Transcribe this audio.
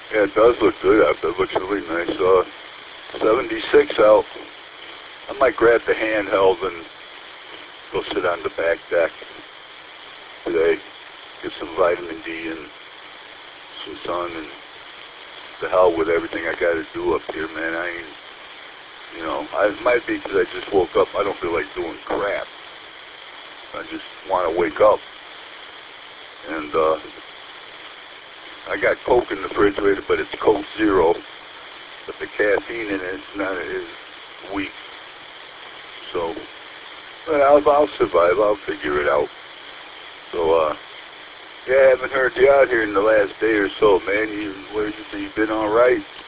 Yeah, it does look good out there. It looks really nice. 76 out. I might grab the handheld and go sit on the back deck today. Get some vitamin D and some sun, and the hell with everything I got to do up here, man. I ain't, it might be because I just woke up. I don't feel like doing crap. I just want to wake up. And I got Coke in the refrigerator, but it's Coke Zero. But the caffeine in it's not as weak. So, but I'll survive. I'll figure it out. So, yeah, I haven't heard you out here in the last day or so, man. Where you been all right?